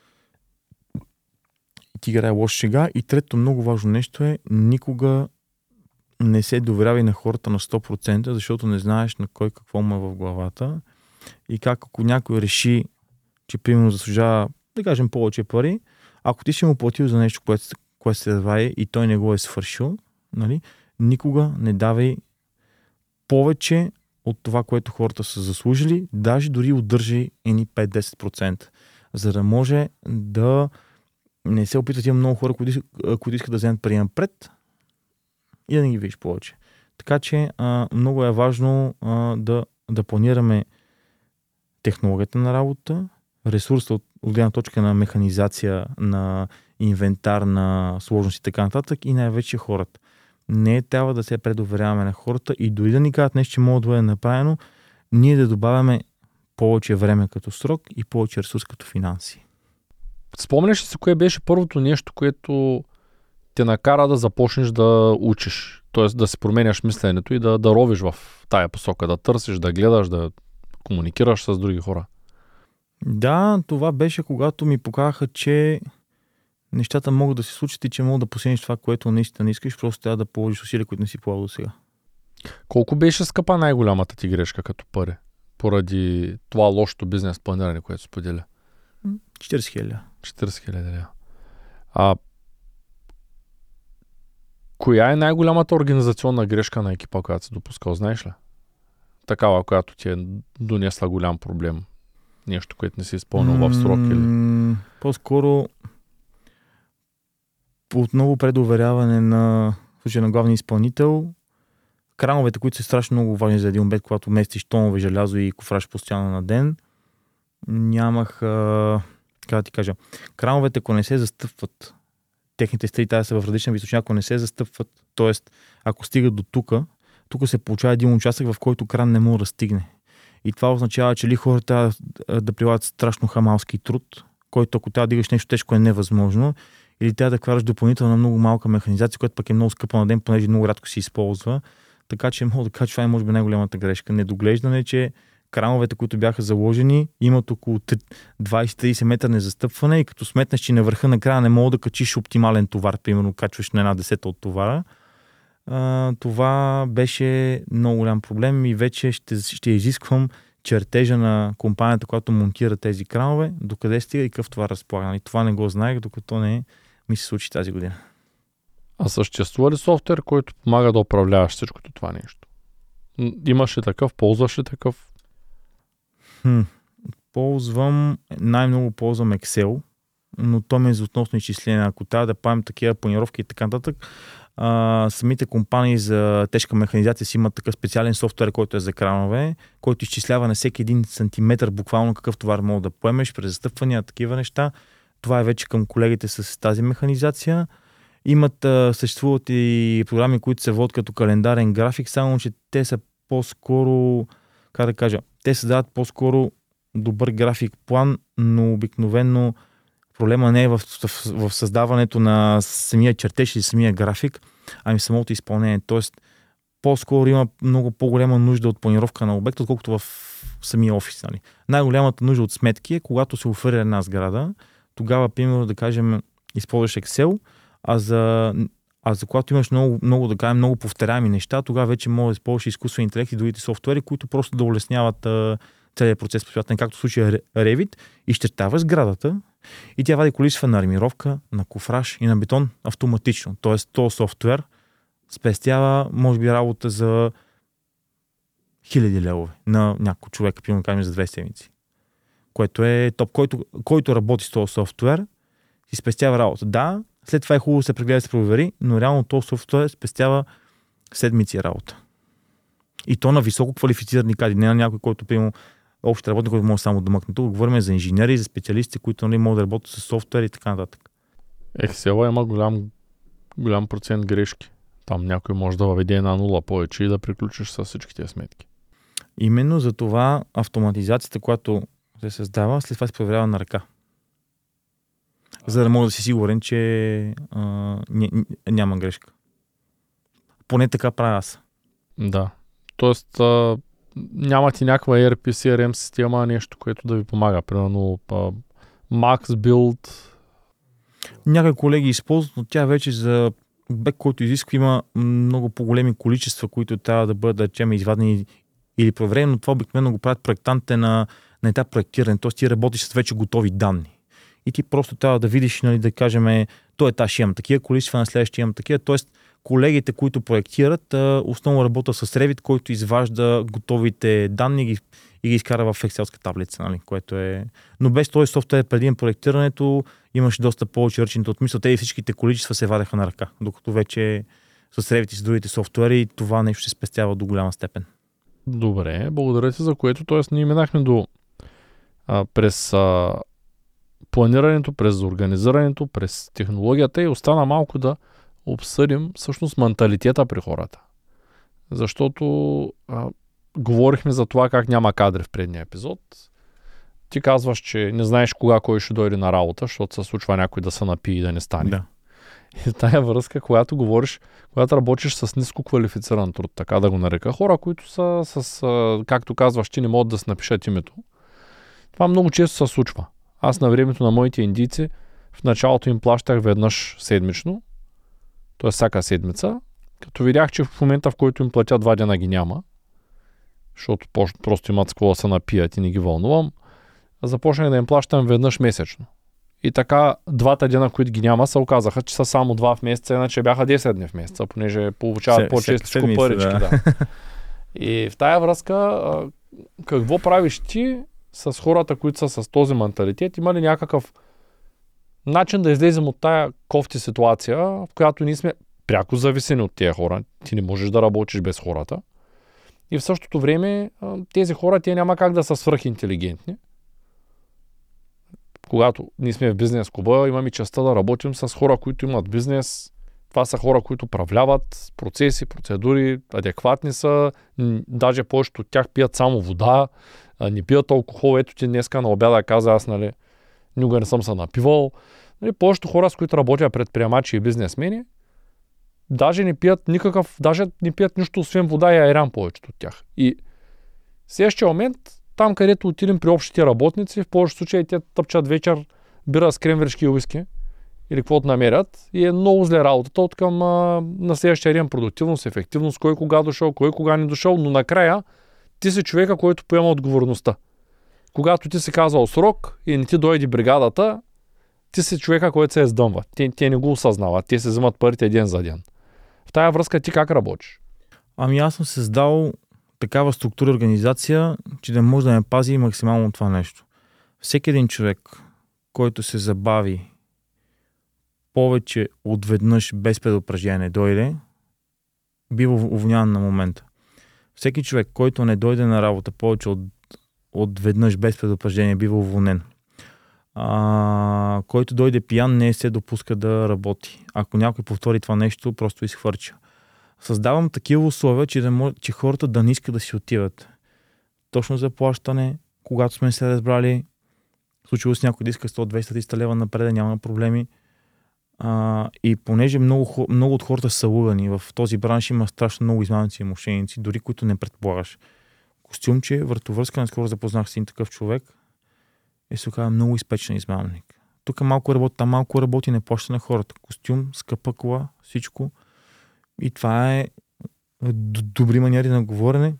ти играе лош шега. И трето много важно нещо е никога не се доверявай на хората на сто процента, защото не знаеш на кой какво му е в главата и как ако някой реши, че примерно заслужава, да кажем, повече пари, ако ти си му платил за нещо, което, което се давае и той не го е свършил, нали, никога не давай повече от това, което хората са заслужили, даже дори удържи едни пет до десет процента, за да може да не се опитват има много хора, които, които искат да вземат пари напред и да не ги видиш повече. Така че а, много е важно а, да, да планираме технологията на работа, ресурса от, от гледна точка на механизация, на инвентар, на сложност и така нататък и най-вече хората. Не трябва да се предоверяваме на хората и дори да ни кажат нещо, че може да бъде направено, ние да добавяме повече време като срок и повече ресурс като финанси. Спомняш ли си кое беше първото нещо, което те накара да започнеш да учиш? Т.е. да си променяш мисленето и да, да ровиш в тая посока, да търсиш, да гледаш, да комуникираш с други хора. Да, това беше когато ми показаха, че нещата могат да се случат и че могат да постигнеш това, което наистина не искаш, просто трябва да положиш усилия, които не си полагал до сега. Колко беше скъпа най-голямата ти грешка като пари? Поради това лошото бизнес планиране, което споделя? четирийсет хиляди. четирийсет хиляди. А коя е най-голямата организационна грешка на екипа, която си допускал, знаеш ли? Такава, която ти е донесла голям проблем. Нещо, което не си изпълнил mm, в срок или... По-скоро отново предоверяване на в случай на главния изпълнител. Крановете, които са страшно много важни за един обект, когато местиш тонове желязо и кофраш постоянно на ден, нямах, а, как да ти кажа, крановете, ако не се застъпват, техните стъи трябва да са в различна височина, ако не се застъпват, т.е. ако стигат до тука, тук се получава един участък, в който кран не може да стигне. И това означава, че ли хората трябва да прилагат страшно хамалски труд, който ако трябва да дигаш нещо тежко е невъзможно, или трябва да караш допълнителна много малка механизация, която пък е много скъпа на ден, понеже много рядко се използва. Така че мога да кажа, че това е може би най-голямата грешка. Недоглеждане, че крановете, които бяха заложени, имат около двайсет до трийсет метра незастъпване и като сметнеш, че на върха на края не мога да качиш оптимален товар, примерно качваш на една десета от товара, а, това беше много голям проблем и вече ще, ще изисквам чертежа на компанията, която монтира тези кранове, докъде стига и какъв това разполага. И това не го знаех, докато не ми се случи тази година. А съществува ли софтуер, който помага да управляваш всичкото това нещо? Имаш ли такъв? Ползваш ли такъв? Хм, ползвам, най-много ползвам Excel, но то ме е за относно изчисление. Ако трябва да правим такива планировки и така нататък, а, самите компании за тежка механизация си имат такъв специален софтуер, който е за кранове, който изчислява на всеки един сантиметър буквално какъв товар мога да поемеш, през застъпвания, такива неща. Това е вече към колегите с тази механизация. Имат, а, съществуват и програми, които се водят като календарен график, само че те са по-скоро, как да кажа, те създават по-скоро добър график план, но обикновено проблема не е в, в, в създаването на самия чертеж или самия график, ами в самото изпълнение. Тоест, по-скоро има много по-голяма нужда от планировка на обекта, отколкото в самия офис. Нали. Най-голямата нужда от сметки е, когато се оферира една сграда, тогава, примерно, да кажем, използваш Excel, а за, а за когато имаш много, много, да кажем, много повторяеми неща, тогава вече може да използваш изкуствен интелект и другите софтуери, които просто да улесняват а, целият процес, както в случая Revit, изчертаваш сградата и тя вади количество на армировка, на кофраж и на бетон автоматично. Тоест, този софтуер спестява, може би, работа за хиляди левове на някой човек, примерно кажем за две седмици. Което е топ. Който, който работи с този софтуер, си спестява работа. Да, след това е хубаво да се прегледа да се провери, но реално този софтуер спестява седмици работа. И то на високо квалифицирани кадри, не на някой, който примерно общ работник, който може само да мъкне. Тук говорим за инженери, за специалисти, които не могат да работят с софтуер и така нататък. Excel има голям, голям процент грешки. Там някой може да въведе една нула повече и да приключиш с всички тези сметки. Именно за това автоматизацията, която се създава, след това се проверява на ръка. За да мога да си сигурен, че а, ня, няма грешка. Поне така правя аз. Да. Тоест, а, няма ти някаква и ар пи, си ар ем система, нещо, което да ви помага. Примерно а, Max Build. Някои колеги използват, но тя вече за обект, който изисква, има много по-големи количества, които трябва да бъдат, да речем, извадени или проверени, но това обикновено го правят проектантите на, на етап проектиране. Тоест ти работиш с вече готови данни. И ти просто трябва да видиш, нали, да кажем, този етаж имам такива количества, на следващия имам такива. Тоест колегите, които проектират, основно работят с Revit, който изважда готовите данни и ги, и ги изкара в Excel-ска таблица, нали, което е... Но без този софтуер преди проектирането имаше доста повече ръчните от мисъл. Те и всичките количества се вадеха на ръка, докато вече с Revit и с другите софтуери това нещо се спестява до голяма степен. Добре, благодаря ти за което. Тоест ние минахме до а, през а, планирането, през организирането, през технологията и остана малко да обсъдим всъщност менталитета при хората. Защото а, говорихме за това как няма кадри в предния епизод. Ти казваш, че не знаеш кога кой ще дойде на работа, защото се случва някой да се напие и да не стане. Да. И тая връзка, когато говориш, когато работиш с ниско квалифициран труд, така да го нарека, хора, които са с, а, както казваш, ти не могат да си напишат името. Това много често се случва. Аз на времето на моите индийци в началото им плащах веднъж седмично, т.е. всяка седмица, като видях, че в момента, в който им платя два дена ги няма, защото просто имат с какво да се напият и не ги вълнувам, започнах да им плащам веднъж месечно. И така, двата дена, които ги няма, се оказаха, че са само два в месеца, иначе бяха десет дни в месеца, понеже получават по-честичко парички. Да. И в тая връзка, какво правиш ти с хората, които са с този менталитет? Има ли някакъв начин да излезем от тая кофти ситуация, в която ние сме пряко зависени от тези хора? Ти не можеш да работиш без хората. И в същото време тези хора, те няма как да са свръхинтелигентни. Когато ние сме в бизнес клуба, имаме честта да работим с хора, които имат бизнес. Това са хора, които управляват процеси, процедури, адекватни са. Даже повечето от тях пият само вода, не пият алкохол. Ето ти днеска на обяда каза, аз нали, никога не съм се напивал. Нали, повечето хора, с които работя, предприемачи и бизнесмени, даже не пият никакъв, даже не пият нищо, освен вода и айран повечето от тях. И в следващия момент, там където отидем при общите работници, в повечето случаи те тъпчат вечер бира с кремвиршки и уиски или каквото намерят и е много зле работата от към а, на следващия ден продуктивност, ефективност, кой кога дошъл, кой кога не дошъл, но накрая ти си човека, който поема отговорността. Когато ти си казал срок и не ти дойде бригадата, ти си човека, който се издъмва. Те, те не го осъзнават, те се взимат парите ден за ден. В тая връзка ти как работиш? Ами аз съм създал такава структура и организация, че да може да ме пази максимално това нещо. Всеки един човек, който се забави повече от веднъж без предупреждение дойде, бива уволняван на момента. Всеки човек, който не дойде на работа повече от, от веднъж без предупреждение, бива уволнен. А, който дойде пиян, не се допуска да работи. Ако някой повтори това нещо, просто изхвърча. Създавам такива условия, че, да мож, че хората да не искат да си отиват. Точно за плащане, когато сме се разбрали, случило с някой да иска сто, двеста, триста лева напред, няма проблеми. А, и понеже много, много от хората са лудани, в този бранш има страшно много измамници и мошеници, дори които не предполагаш. Костюмче, вратовръзка, наскоро запознах с един такъв човек и се оказа много изпечен измамник. Тук малко работи, там малко работи, не плаща на хората. Костюм, скъпа кола, всичко. И това е добри маниери на говорене.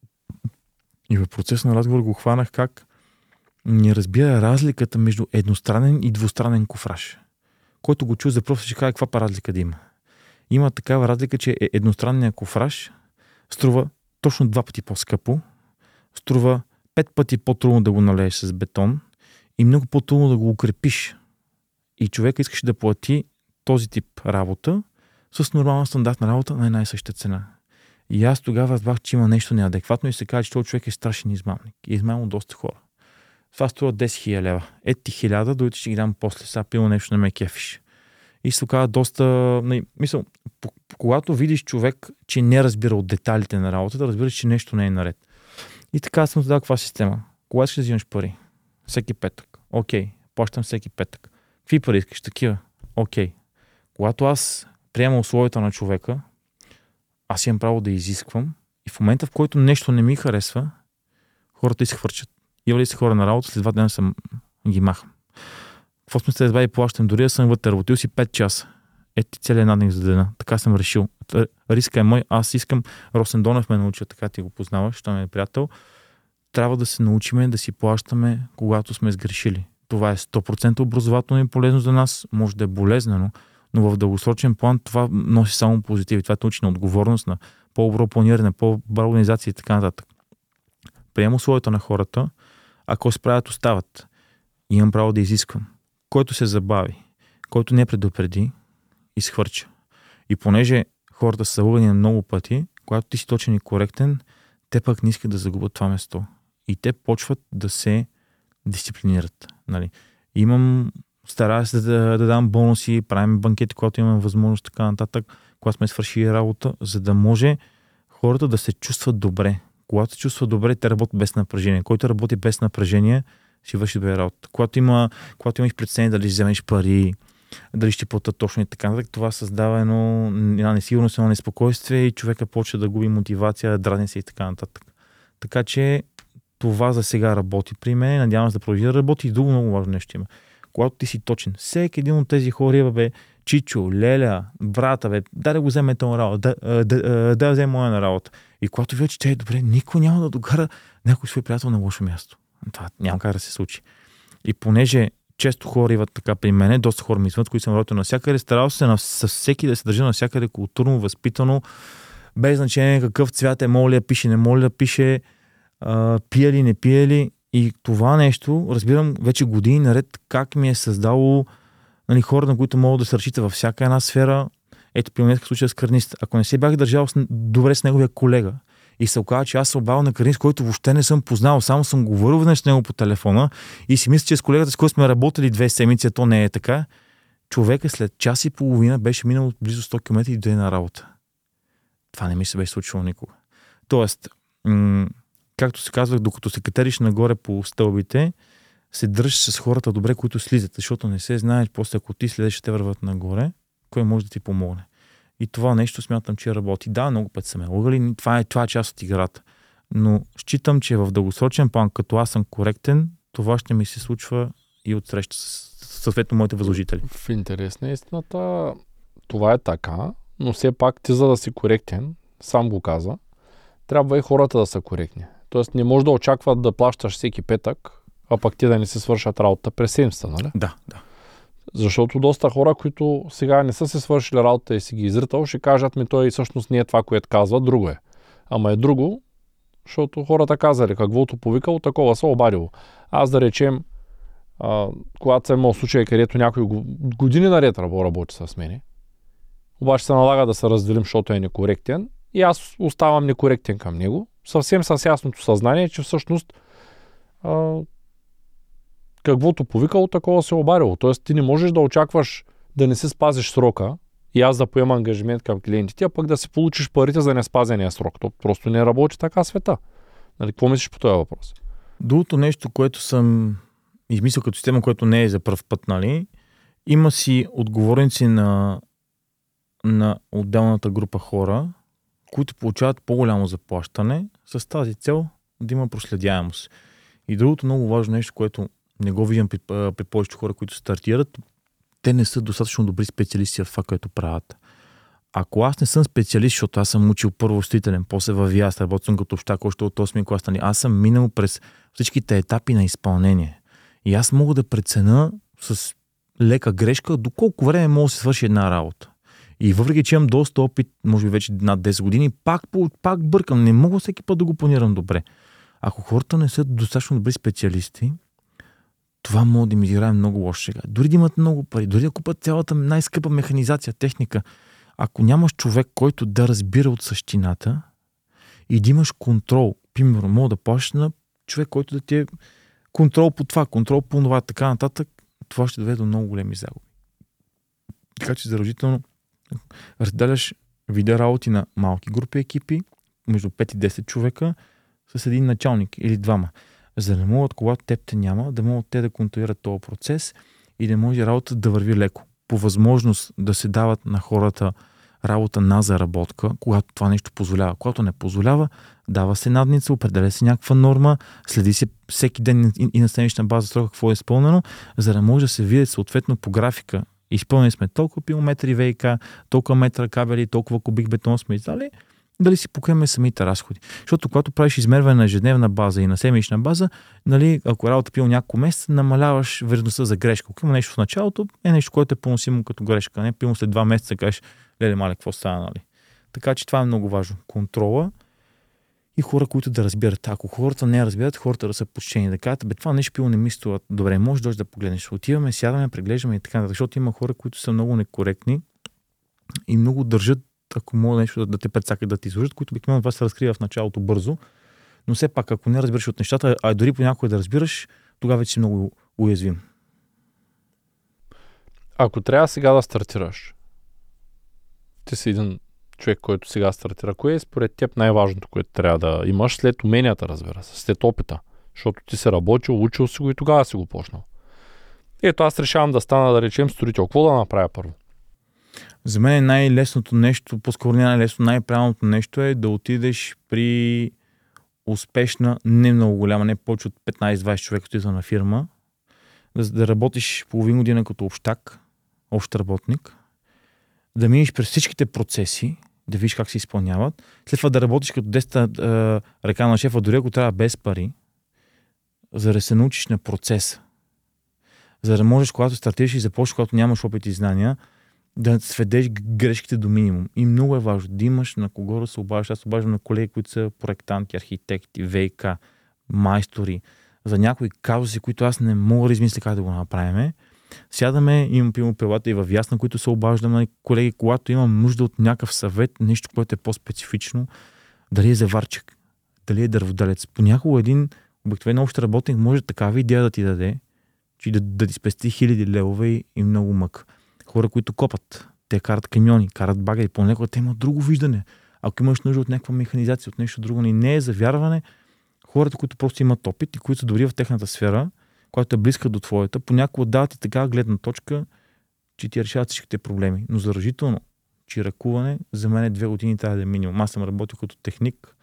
И в процес на разговор го хванах как не разбира разликата между едностранен и двустранен кофраж. Който го чу за пръв ще каже каква разлика да има. Има такава разлика, че едностранният кофраж струва точно два пъти по-скъпо, струва пет пъти по-трудно да го налееш с бетон и много по-трудно да го укрепиш. И човека искаше да плати този тип работа с нормална стандартна работа на една и съща цена. И аз тогава разбрах, че има нещо неадекватно и се каза, че този човек е страшен измамник. И е измамил доста хора. Това струва десет хиляди лева. Ето ти хиляда, дойде ще ги дам после. Сега пило нещо не ме кефиш. И се оказа доста... Не, мисъл, когато видиш човек, че не разбира от детайлите на работата, разбираш, че нещо не е наред. И така съм задал каква система. Кога ще взимаш пари? Всеки петък. Окей. Плащам всеки петък. Какви пари искаш? Такива? Окей. Когато аз приема условията на човека, аз имам право да изисквам и в момента, в който нещо не ми харесва, хората изхвърчат. Има ли се хора на работа, след два дена съм ги махам. Какво сме се разбрали, плащам, дори да съм вътре, работил си пет часа. Ето ти целият надник за дена. Така съм решил. Риска е мой, аз искам, Росен Донев ме научи, така ти го познаваш, що ме е приятел. Трябва да се научиме да си плащаме, когато сме сгрешили. Това е сто процента образователно и полезно за нас, може да е болезнено, но в дългосрочен план това носи само позитиви. Това те научи на отговорност, на по-добро планиране, по-добра организация и така нататък. Приема условията на хората, ако справят, остават. Имам право да изисквам. Който се забави, който не предупреди, изхвърча. И понеже хората са лъгани на много пъти, когато ти си точен и коректен, те пък не искат да загубят това место. И те почват да се дисциплинират. Нали? Имам, старая се да, да дам бонуси, правим банкети, когато имам възможност, така нататък, когато сме свършили работа, за да може хората да се чувстват добре. Когато се чувстват добре, те работят без напрежение. Който работи без напрежение, си върши добре работа. Когато, има, когато имаш прецени дали ще вземеш пари, дали ще платят точно и така нататък, това създава едно, една несигурност, едно неспокойствие и човека почва да губи мотивация, дразни се и така нататък. Така че това за сега работи при мен. Надявам се да продължи да работи и друго много важно нещо има. Когато ти си точен, всеки един от тези хора, бе, Чичо, Леля, брата, бе, дай да го вземе този работа, да, да, да, да вземе моя на работа. И когато видя, че те е добре, никой няма да докара някой свой приятел на лошо място. Това няма как да се случи. И понеже често хора идват така при мене, доста хора ми извън, които съм работил навсякъде, старал се на всеки да се държа навсякъде културно, възпитано, без значение какъв цвят е, моля ли да пише, не моля ли да пише, а, пие ли, не пие ли. И това нещо, разбирам вече години наред, как ми е създало, нали, хора, на които могат да се разчита във всяка една сфера. Ето, при мен случая с Кърнист. Ако не се бях държал с, добре с неговия колега и се оказа, че аз се обавя на Кърнист, който въобще не съм познал, само съм говорил веднъж с него по телефона и си мисля, че с колегата, с който сме работили две седмици, то не е така. Човека след час и половина беше минал близо сто километра и дойде на работа. Това не ми се беше случило никога. Тоест, м- както се казвах, докато се катериш нагоре по стълбите, се дръжиш с хората добре, които слизат, защото не се знае, после ако ти следеш, те върват нагоре, кой може да ти помогне. И това нещо смятам, че работи. Да, много пъти са ме лъгали, това е, това е част от играта. Но считам, че в дългосрочен план, като аз съм коректен, това ще ми се случва и от среща с съответно моите възложители. В интерес на истината, това е така, но все пак ти, за да си коректен, сам го каза, трябва и хората да са коректни. Тоест не може да очакват да плащаш всеки петък, а пък ти да не си свършат работа през седмицата, нали? Да, да. Защото доста хора, които сега не са се свършили работа и си ги изритал, ще кажат ми, той всъщност не е това, което казва, друго е. Ама е друго, защото хората казали, каквото повикало, такова са обадило. Аз да речем, А, когато съм имал случай, където някой години наред работи с мене, обаче се налага да се разделим, защото е некоректен и аз оставам некоректен към него, съвсем с ясното съзнание, че всъщност а, каквото повикало, такова се обарило. Тоест ти не можеш да очакваш да не си спазиш срока и аз да поема ангажимент към клиентите, а пък да си получиш парите за неспазения срок. То просто не работи така света. Нали, какво мислиш по този въпрос? Другото нещо, което съм измислил като система, което не е за пръв път, нали, има си отговорници на, на отделната група хора, които получават по-голямо заплащане с тази цел да има проследяемост. И другото много важно нещо, което не го виждам при, при повечето хора, които стартират, те не са достатъчно добри специалисти в това, което правят. Ако аз не съм специалист, защото аз съм учил първо строителен, после във ВИАС, работил съм като общак още от осми клас, аз съм минал през всичките етапи на изпълнение. И аз мога да преценя с лека грешка доколко време мога да се свърши една работа. И въпреки, че имам доста опит, може би вече над десет години, пак, пак бъркам. Не мога всеки път да го планирам добре. Ако хората не са достатъчно добри специалисти, това може да им изиграе много лошо сега. Дори да имат много пари, дори да купат цялата най-скъпа механизация, техника, ако нямаш човек, който да разбира от същината и да имаш контрол, примерно, мога да плащаш на човек, който да ти е контрол по това, контрол по това, така нататък, това ще доведе до много големи загуби. Така че задължително разделяш вида работи на малки групи екипи, между пет и десет човека, с един началник или двама. За да могат, когато теб те няма, да могат те да контролират този процес и да може работа да върви леко. По възможност да се дават на хората работа на заработка, когато това нещо позволява. Когато не позволява, дава се надница, определя се някаква норма, следи се всеки ден и на седмична база срока какво е изпълнено, за да може да се види съответно по графика. Изпълнени сме толкова пилометри ВИК, толкова метра кабели, толкова кубик бетон сме издали, дали си покрием самите разходи. Защото когато правиш измерване на ежедневна база и на седмична база, нали, ако работа пил няколко месеца, намаляваш вероятността за грешка. Ако има нещо в началото, е нещо, което е поносимо като грешка. Не пилно след два месеца кажеш, леле, мале, какво стана, нали? Така че това е много важно. Контрола и хора, които да разбират. Ако хората не разбират, хората да са почтени, да кажат, бе, това нещо пило не ми струва добре, може да да погледнеш. Отиваме, сядаме, преглеждаме и така нататък, защото има хора, които са много некоректни и много държат, ако мога нещо да, да те прецакат, да ти служат, които обикновено това се разкрива в началото бързо, но все пак, ако не разбираш от нещата, а дори понякога да разбираш, тогава вече си много уязвим. Ако трябва сега да стартираш, ти си един човек, който сега стартира, кое е според теб най-важното, което трябва да имаш след уменията, разбира се, след опита, защото ти си работил, учил си го и тогава си го почнал. Ето аз решавам да стана, да речем, строител. Какво да направя първо? За мен е най-лесното нещо, по-скоро не най-лесно, най-правилното нещо е да отидеш при успешна, не много голяма, не повече от петнайсет-двайсет човека строителна фирма, да, да работиш половин година като общак, общ работник, да минеш през всичките процеси, да видиш как се изпълняват, след това да работиш като десета е, ръка на шефа, дори ако трябва без пари, за да се научиш на процеса. За да можеш, когато стартираш и започнеш, когато нямаш опит и знания, да сведеш грешките до минимум. И много е важно да имаш на кого да се обаждаш. Аз обаждам на колеги, които са проектанти, архитекти, ВИК, майстори, за някои казуси, които аз не мога да измисля как да го направим. Сядаме, имам пилно пилата и във ВИАС, на които се обаждам на колеги, когато имам нужда от някакъв съвет, нещо, което е по-специфично, дали е заварчик, дали е дърводелец. Понякога един обикновен общ работник може такава идея да ти даде, че да, да ти спести хиляди левове и, и много мък. Хора, които копат, те карат камиони, карат багери, понякога те имат друго виждане. Ако имаш нужда от някаква механизация, от нещо друго, не е за вярване, хората, които просто имат опит и които са добри в техната сфера, която е близка до твоята, понякога дават и така гледна точка, че ти решават всичките проблеми. Но заражително, че ръкуване, за мен е две години трябва да е минимум. Аз съм работил като техник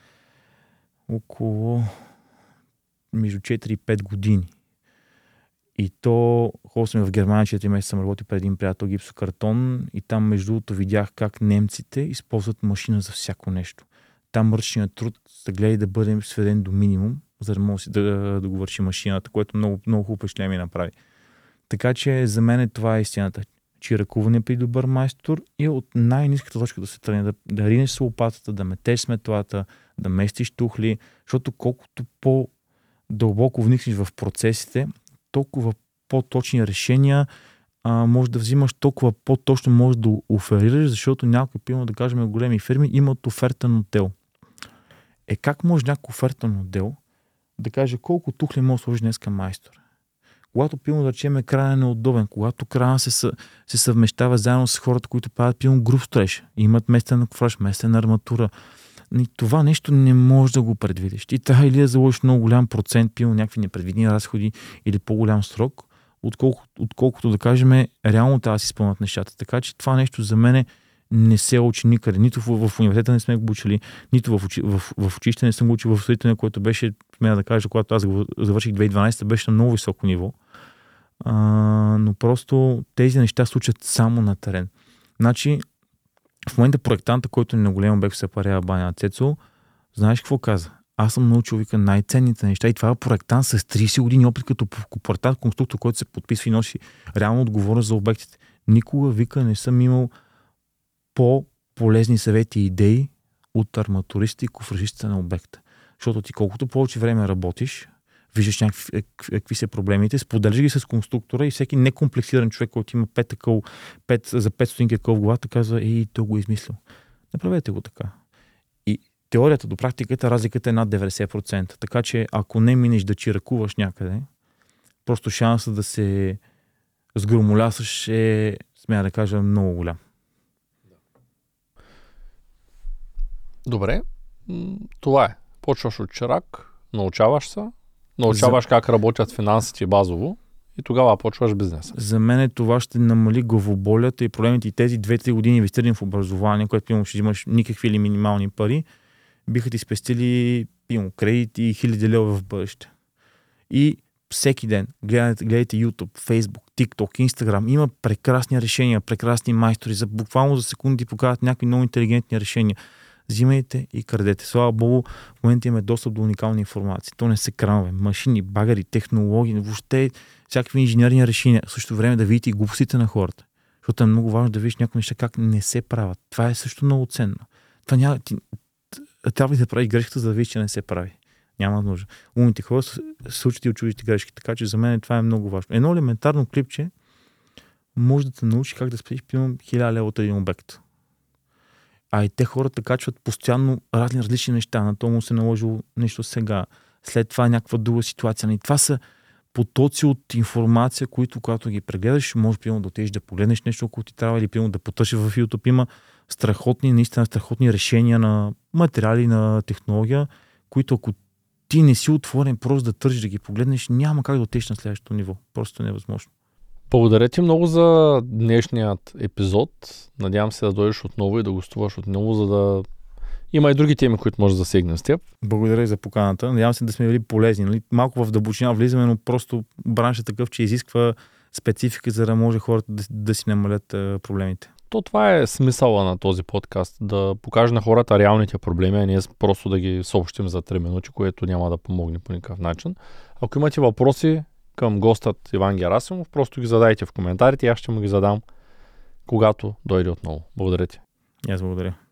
около между четири и пет години. И то, ходил съм в Германия, четири месеца съм работил пред един приятел гипсокартон и там между другото видях как немците използват машина за всяко нещо. Там ръчният труд се гледа да бъде сведен до минимум, за да може да, да, да го върши машината, което много, много хубаво впечатление ми направи. Така че за мен това е истината. Че ръкуване при добър майстор и от най-ниската точка да се тръгне, да, да ринеш с лопатата, да метеш сметлата, да местиш тухли, защото колкото по-дълбоко вникнеш в процесите, толкова по-точни решения, а, може да взимаш толкова по-точно, може да оферираш, защото някои, примерно да кажем, големи фирми имат офертен отдел. Е, как може някой офертен отдел да каже колко тухли може да сложи днеска майстор? Когато пилно да речем края е неудобен, когато края се, съ, се съвмещава заедно с хората, които правят пилно груб строеж, имат местен кофраж, местен арматура. И това нещо не можеш да го предвидиш. Ти трябва или да заложиш много голям процент, пилно някакви непредвидени разходи или по-голям срок, отколкото, отколкото да кажем реално трябва да си спълнат нещата. Така че това нещо за мен не се учи никъде. Нито в, в университета не сме го учили, нито в, учи, в, в училище не съм го учил, в строителния, което беше, смея да кажа, когато аз го завърших две хиляди и дванадесета, беше на много високо ниво. А, но просто тези неща случат само на терен. Значи, в момента проектанта, който е на голям обект в Сапарева баня на Цецо, знаеш какво каза? Аз съм научил, вика, най-ценните неща и това е проектант с трийсет години опит като проектант, конструктор, който се подписва и носи реално отговорност за обектите. Никога, вика, не съм имал по-полезни съвети и идеи от арматуристите и кофражистите на обекта. Защото ти колкото повече време работиш, виждаш някакви, какви са проблемите, споделяш ги с конструктора и всеки некомплексиран човек, който има пет такъв, пет, за пет стотинки такъв в главата, казва, ей, той го е измислил. Направете го така. И теорията до практиката, разликата е над деветдесет процента. Така че ако не минеш да чиракуваш някъде, просто шансът да се сгромолясаш е, смея да кажа, много голям. Добре, това е. Почваш от чирак, научаваш се, научаваш За... как работят финансите базово и тогава почваш бизнеса. За мен това ще намали главоболята и проблемите и тези две-три години инвестирани в образование, което пилно ще имаш никакви или минимални пари, биха ти спестили пилно кредити и хиляди лева в бъдеще. И всеки ден гледайте, гледайте YouTube, Facebook, TikTok, Instagram. Има прекрасни решения, прекрасни майстори. За, буквално за секунди показват някакви много интелигентни решения. Взимайте и крадете. Слава Богу, в момента имаме достъп до уникални информации. То не се кранове. Машини, багари, технологии, въобще всякакви инженерни решения. В същото време да видите и глупостите на хората. Защото е много важно да видиш някои неща как не се правят. Това е също много ценно. Това няма... Ти... Трябва да правиш грешката, за да видиш, че не се прави. Няма нужда. Умните хора се учат и от чуждите грешки. Така че за мен това е много важно. Едно елементарно клипче може да те научи как да спестиш примерно хиляда лева от един обект. А и те хората качват постоянно разни различни неща. На то му се наложило нещо сега. След това някаква друга ситуация. И това са потоци от информация, които когато ги прегледаш, може примерно да отидеш да погледнеш нещо, ако ти трябва, или примерно да потърсиш в YouTube. Има страхотни, наистина страхотни решения на материали, на технология, които ако ти не си отворен просто да тържиш да ги погледнеш, няма как да отидеш на следващото ниво. Просто невъзможно. Благодаря ти много за днешният епизод. Надявам се да дойдеш отново и да гостуваш отново, за да има и други теми, които може да засегнем с теб. Благодаря за поканата. Надявам се да сме били полезни. Нали? Малко в дълбочина влизаме, но просто браншът е такъв, че изисква специфика, за да може хората да, да си намалят а, проблемите. То това е смисъла на този подкаст, да покаже на хората реалните проблеми, а не просто да ги съобщим за три минути, което няма да помогне по никакъв начин. Ако имате въпроси към гостът Иван Герасимов, просто ги задайте в коментарите и аз ще му ги задам, когато дойде отново. Благодаря ти. Аз благодаря.